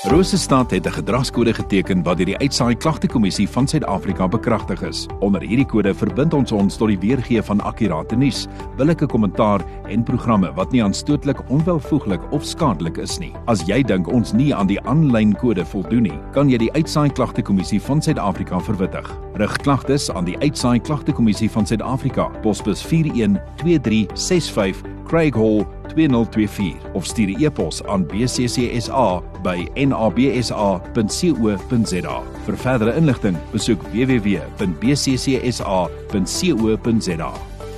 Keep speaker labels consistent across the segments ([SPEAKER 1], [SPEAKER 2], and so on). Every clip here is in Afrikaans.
[SPEAKER 1] Rosestad het 'n gedragskode geteken wat deur die Uitsaai Klagtekommissie van Suid-Afrika bekragtig is. Onder hierdie kode verbind ons tot die weergee van akkurate nuus, billike kommentaar en programme wat nie aanstootlik, onwelvoeglik of skadelik is nie. As jy dink ons nie aan die aanlyn kode voldoen nie, kan jy die Uitsaai Klagtekommissie van Suid-Afrika verwittig. Rig klagtes aan die Uitsaai Klagtekommissie van Suid-Afrika, posbus 412365, Craig Hall 2024 of stuur 'n e-pos aan bccsa@nabsa.co.za. Vir verdere inligting, besoek www.bccsa.co.za.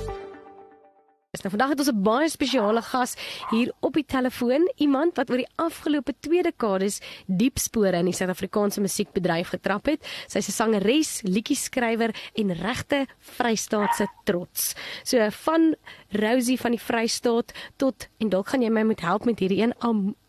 [SPEAKER 2] Nou, vandag het ons 'n baie spesiale gas hier op die telefoon, iemand wat oor die afgelope 2 dekades diep spore in die Suid-Afrikaanse musiekbedryf getrap het. Sy is 'n sangeres, liedjieskrywer en regte Vrystaatse trots. So van Rosie van die Vrystaat tot, en dalk gaan jy my moet help met hierdie een,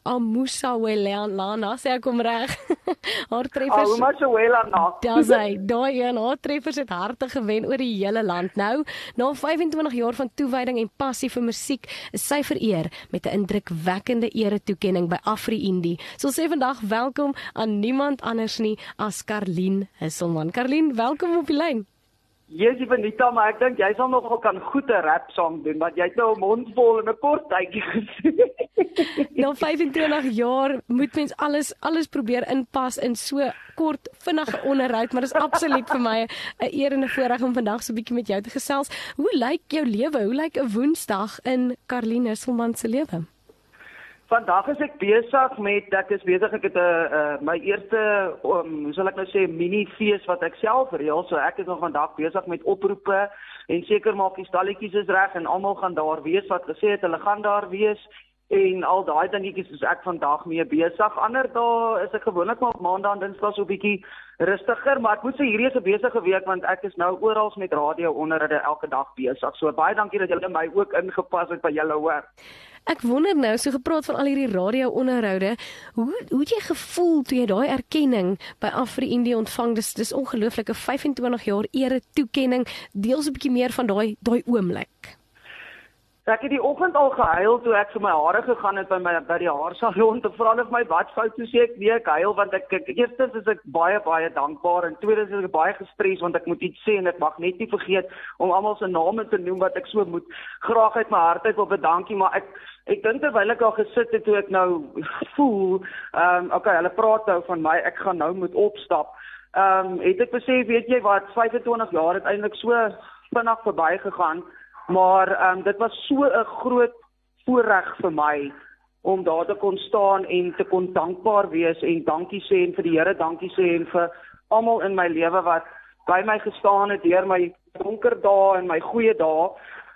[SPEAKER 2] Amusawelana, sê ek hom reg. Haar treffers.
[SPEAKER 3] Amusawelana.
[SPEAKER 2] Dis hy, daai een, haar treffers het harte gewen oor die hele land. Nou, na 25 jaar van toewyding en passie vir musiek, is sy vereer met 'n indrukwekkende eretoekenning by AfriIndie. So sê vandag welkom aan niemand anders nie as Karlien Hisselman. Karlien, welkom op die lyn.
[SPEAKER 3] Jesusie Benita, maar ek dink jy sal nogal kan goed 'n rap song doen, want jy het nou 'n mond vol in 'n kort tydjie gesê.
[SPEAKER 2] Na 25 jaar moet mens alles probeer inpas in so kort, vinnige onderhoud, maar dit is absoluut vir my 'n eer en 'n voorreg om vandag so 'n bietjie met jou te gesels. Hoe lyk jou lewe? Hoe lyk 'n Woensdag in Karlien Hisselman se lewe?
[SPEAKER 3] Vandag is ek besig met, ek het my eerste, hoe sal ek nou sê, mini-fees wat ek self reël, so ek is nog vandag besig met oproepe, en seker maak die stalletjies is reg, en almal gaan daar wees wat gesê het, hulle gaan daar wees, en al daai dingetjies is ek vandag mee besig. Ander dae is ek gewoonlik maar op maandag en dinsdag so 'n bietjie rustiger, maar ek moet sê hierdie is 'n besige week, want ek is nou oral met radio onderhoude elke dag besig, so baie dankie dat julle my ook ingepas het by julle hoor.
[SPEAKER 2] Ek wonder nou, so gepraat van al hierdie radio-onderhoude, hoe het jy gevoel toe jy daai erkenning by AfriIndie ontvang? Dis ongelooflike 25 jaar ere-toekenning. Deels 'n bietjie meer van daai oomblik.
[SPEAKER 3] Ek het die oggend al gehuil toe ek vir my hare gegaan het by die haarsalon te vra of my wat fout toe sê ek nee, ek huil want eerstens is ek baie dankbaar en tweedens is ek baie gestres want ek moet iets sê en ek mag net nie vergeet om almal se name te noem wat ek so moet graag uit my hart uit wil bedankie, maar ek dink terwyl ek al gesit het toe ek nou voel, okay, hulle praat nou van my, ek gaan nou moet opstap. Het ek besef, weet jy wat, 25 jaar het eintlik so vinnig verby gegaan. Maar dit was so 'n groot voorreg vir my om daar te kon staan en te kon dankbaar wees en dankie sê en vir die Here dankie sê en vir almal in my lewe wat by my gestaan het deur my donker dae en my goeie dae.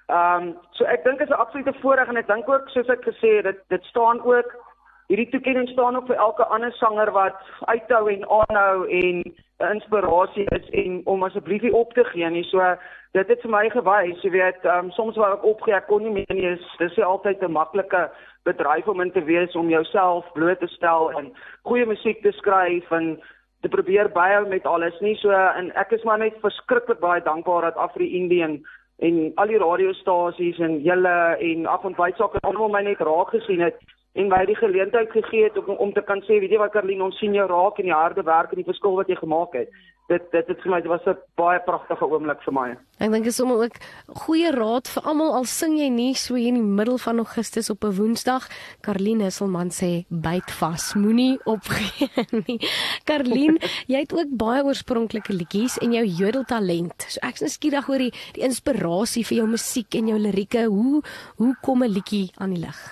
[SPEAKER 3] So ek dink is 'n absolute voorreg en ek dink ook soos ek gesê het, dit staan ook, hierdie toekenning staan ook vir elke ander sanger wat uithou en aanhou en 'n inspirasie is en om asseblief nie op te gee nie. So dit het vir my gewys, jy weet, soms wou ek opgee, ek kon nie meer nie, dis nie altyd 'n maklike bedryf om in te wees, om jouself bloot te stel en goeie musiek te skryf en te probeer byhou met alles nie. So, en ek is maar net verskriklik baie dankbaar dat AfriIndie en al die radiostasies en julle en Af en Wytsak en almal my net raak gesien het en my die geleentheid gegee het om te kan sê, weet jy wat Karlien, ons sien jou raak en die harde werk en die verskil wat jy gemaak het. Dit vir my, dit was 'n baie pragtige oomblik vir my.
[SPEAKER 2] Ek dink is sommer ook goeie raad vir almal, al sing jy nie so in die middel van Augustus op 'n Woensdag. Karlien Hisselman sê, byt vas, moenie opgee nie. Karlien, jy het ook baie oorspronklike liedjies en jou jodeltalent. So ek is nuuskierig oor die inspirasie vir jou musiek en jou lirieke. Hoe kom 'n liedjie aan die lig?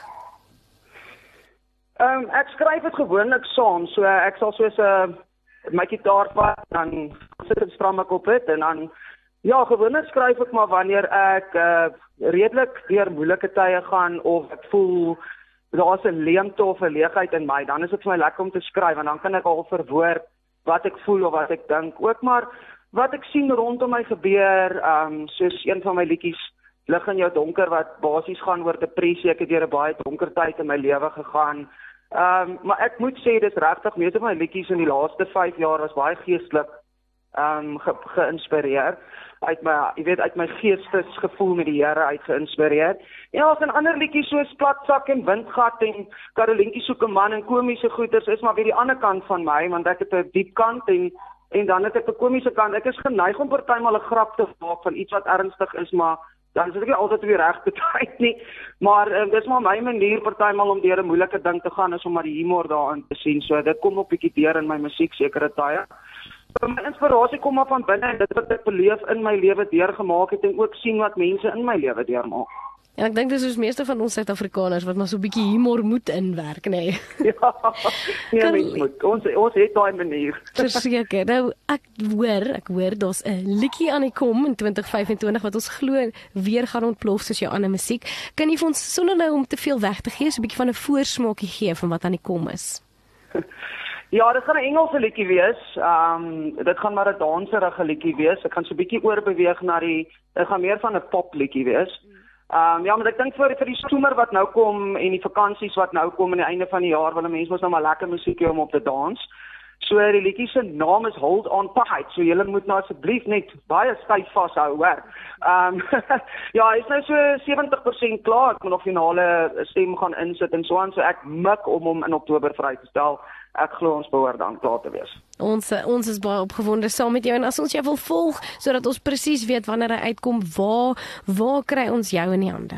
[SPEAKER 3] Ek skryf dit gewoonlik saam, so ek sal soos my gitaar vat, dan sit ek stram ek op dit, en dan, ja, gewoonlik skryf ek maar wanneer ek redelik deur moeilike tye gaan, of ek voel, daar's 'n leemte of 'n leegheid in my, dan is dit vir my lekker om te skryf, en dan kan ek al verwoord wat ek voel of wat ek dink, ook maar wat ek sien rondom my gebeur, soos een van my liedjies, Lig in jou donker, wat basies gaan oor depressie, ek het deur 'n baie donker tyd in my lewe gegaan, maar ek moet sê, dis regtig, meeste van my liedjies in die laaste 5 jaar was baie geestelik, geïnspireer. Uit my geestesgevoel met die Here uit geïnspireer. Ja, as 'n ander liedjies soos Platsak en Windgat en Karolientjie soek 'n man en komiese goeters is maar weer die ander kant van my, want ek het 'n diep kant en dan het ek 'n komiese kant. Ek is geneig om partymal 'n grap te maak van iets wat ernstig is, maar dan is ek nie altyd op die regte tyd nie. Maar dis maar my manier partymal om deur 'n moeilike ding te gaan is om maar die humor daarin te sien. So dit kom op bietjie deur in my musiek sekere tye. My inspirasie kom maar van binne en dit wat ek beleef in my lewe deurgemaak het en ook sien wat mense in my lewe deurmaak.
[SPEAKER 2] En ek dink dis soos meeste van ons Suid-Afrikaners wat maar so 'n bietjie humor moet inwerk, nê. Nee.
[SPEAKER 3] Ja, mens moet. Ons het daai manier.
[SPEAKER 2] Verseker. Nou ek hoor daar's 'n liedjie aan die kom in 2025 wat ons glo weer gaan ontplof soos jou ander musiek. Kan jy vir ons sonder nou om te veel weg te gee, so 'n bietjie van 'n voorsmaakie gee van wat aan die kom is?
[SPEAKER 3] Ja, dit gaan 'n Engelse liedjie wees. Dit gaan maar 'n danserige liedjie wees. Ek gaan so 'n bietjie oorbeweeg na dit gaan meer van 'n pop liedjie wees. Ja, maar ek dink vir die somer wat nou kom en die vakansies wat nou kom aan die einde van die jaar, wil mense mos nou maar lekker musiek hê om op te dans. So die liedjie se naam is Hold On Tight. So julle moet nou asseblief net baie styf vashou, hoor. Ja, hy is nou so 70% klaar. Ek moet nog finale stem gaan insit en so aan, so ek mik om hom in Oktober vry te stel. Ek glo ons behoort dan klaar te wees.
[SPEAKER 2] Ons is baie opgewonde saam met jou en as ons jou wil volg sodat ons presies weet wanneer hy uitkom, waar kry ons jou in die hande?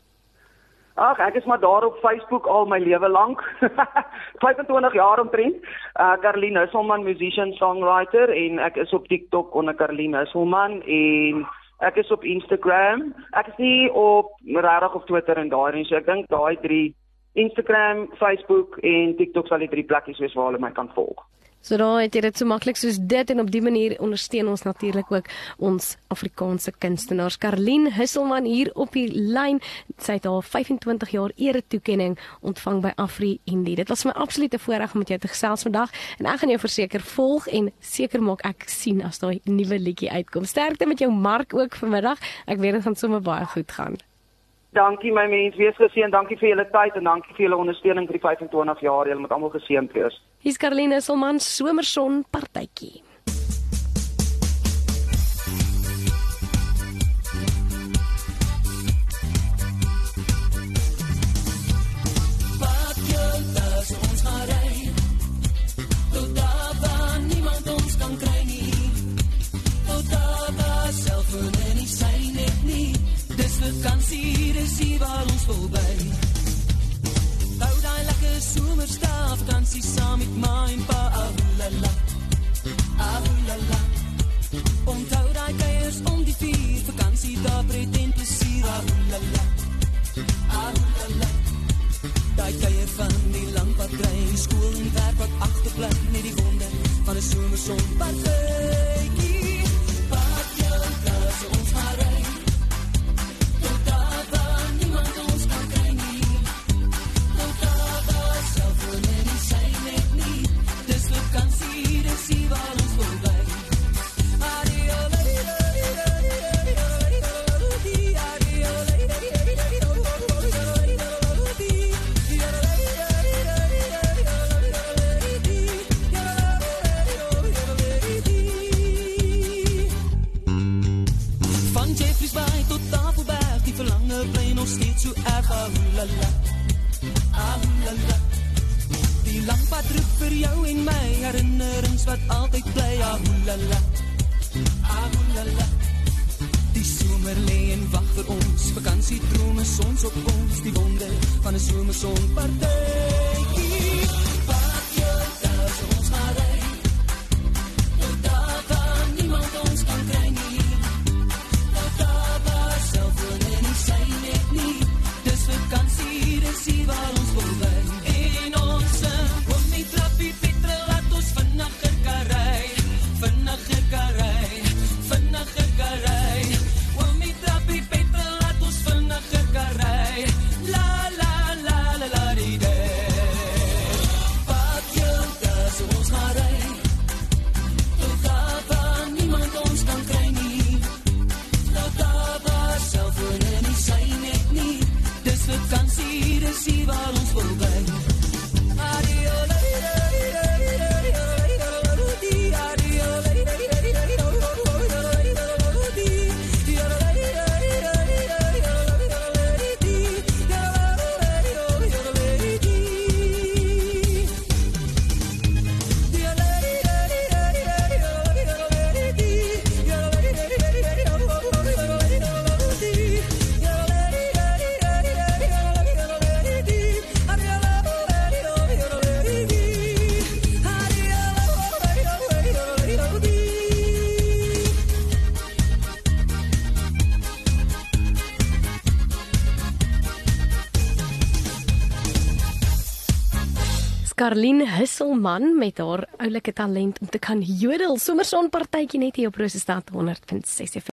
[SPEAKER 3] Ag, ek is maar daar op Facebook al my lewe lank. 25 jaar omtrent. Caroline Husselman, musician, songwriter en ek is op TikTok onder Caroline Husselman en ek is op Instagram. Ek is nie op regtig op Twitter en daar nie, so ek dink daai 3 Instagram, Facebook en TikTok sal die 3 plekkies wees waar hulle my kan volg.
[SPEAKER 2] So daar het jy dit so maklik soos dit en op die manier ondersteun ons natuurlik ook ons Afrikaanse kunstenaars. Caroline Husselman hier op die lyn. Sy het haar 25 jaar ere-toekenning ontvang by AfriIndie. Dit was my absolute voorreg om met jou te gesels vandag en ek gaan jou verseker volg en seker maak ek sien as daai nuwe liedjie uitkom. Sterkte met jou mark ook vanmiddag. Ek weet dit gaan sommer baie goed gaan.
[SPEAKER 3] Dankie my mens, wees geseën, dankie vir julle tyd en dankie vir julle ondersteuning vir die 25 jaar. Julle moet almal geseënd wees.
[SPEAKER 2] Hier's Caroline Husselman, Somerson partytjie.
[SPEAKER 4] Vakansie, dis hier waar ons voorbij. Hou die lekker somerstaaf, vakansie saam met ma en pa, ahulala, ahulala. Onthou die kuiers om die vuur, vakansie daar pret en plesier, ahulala, ahulala. Die kuier van die lampatrein, skool en werk wat agterbly, net die wonder van 'n somersonpartytjie. Pak jou glas, ons gaan ry. Die lampad roep vir jou en my, herinnerings wat altyd bly, ahulala, ahulala. Die somer lê en wag vir ons, vakansie drome, sons op ons, die wonder van 'n somersonpartytjie. Pak jou tas, ons gaan ry, tot daar waar niemand ons kan kry nie, tot daar waar selfoon en die sein net nie. Dis vakansie, dis hier waar ons voorbij. En ons kom nie trappie petrol, laat ons vinniger kan ry, vinniger kan ry, vinniger kan ry. Kom nie trappie petrol, laat ons vinniger kan ry. La la la la la die day.
[SPEAKER 2] Karlien Husselman met haar oulike talent om te kan jodel. Somerson partytjie net hier op Rosestad 100.6 FM.